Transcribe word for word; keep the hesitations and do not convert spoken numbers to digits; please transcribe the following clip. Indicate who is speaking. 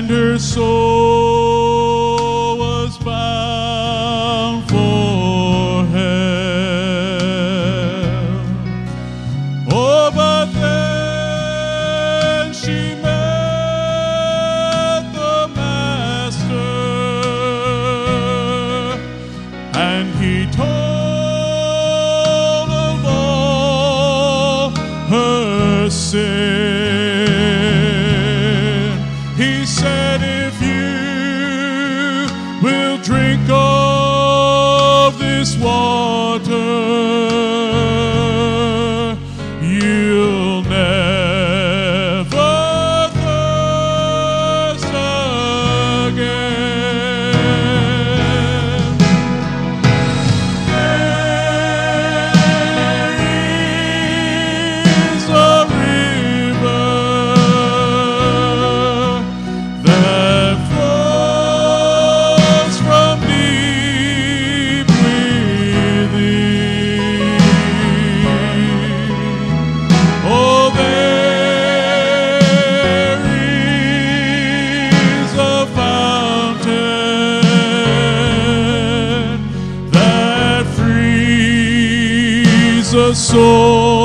Speaker 1: and her soul was bound for hell. Oh, but then she met the Master, and he told of all her sin. He said, if you will drink of this water, you'll never thirst again. There is a river that flows from deep within. Oh, there is a fountain that frees a soul.